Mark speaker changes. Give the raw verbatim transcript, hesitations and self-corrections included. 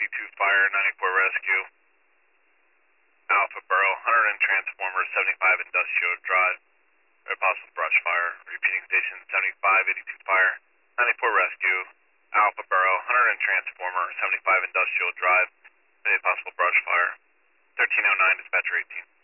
Speaker 1: eighty-two Fire, ninety-four Rescue, Alpha Burrow, one hundred in Transformer, seventy-five Industrial Drive, very possible brush fire. Repeating station seventy-five, eighty-two Fire, ninety-four Rescue, Alpha Burrow, one hundred in Transformer, seventy-five Industrial Drive, very possible brush fire. thirteen oh nine, dispatcher eighteen.